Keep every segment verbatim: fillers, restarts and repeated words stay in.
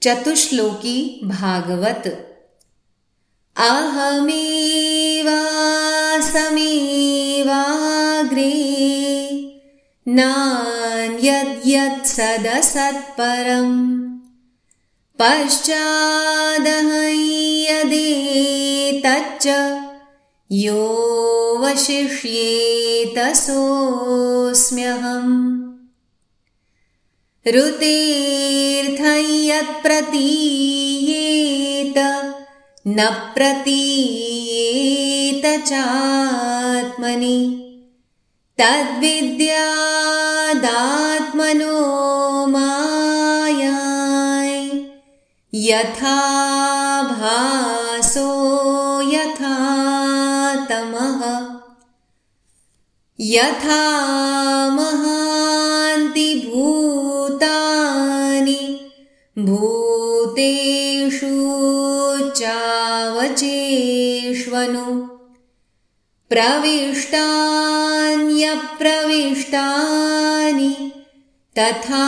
चतुश्लोकी भागवत। अहमेवासमेवाग्रे नान्यद्यत्सदसत्परम् पश्चादहं यदेतच्च यो वशिष्येत सोऽस्म्यहम्। ऋतेऽर्थं यत्प्रतीयेत न प्रतीयेत चात्मनि तद्विद्यादात्मनो मायाय यथा भासो यथा तमः। यथा महान्ति भूतानि भूतेषु चावचेष्वनु प्रविष्टान्यप्रविष्टानि तथा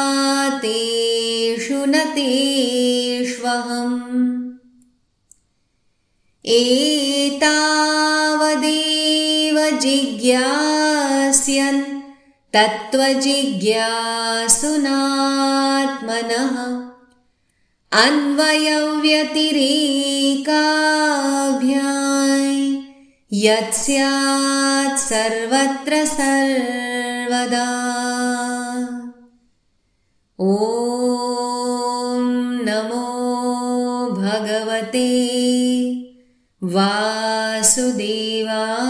तेषु न तेष्वहम्। एतावदेव जिज्ञास्यन् तत्त्वजिज्ञासुनात्मनः अन्वयव्यतिरेकाभ्यां यत्स्यात् सर्वत्र सर्वदा। ॐ नमो भगवते वासुदेवाय।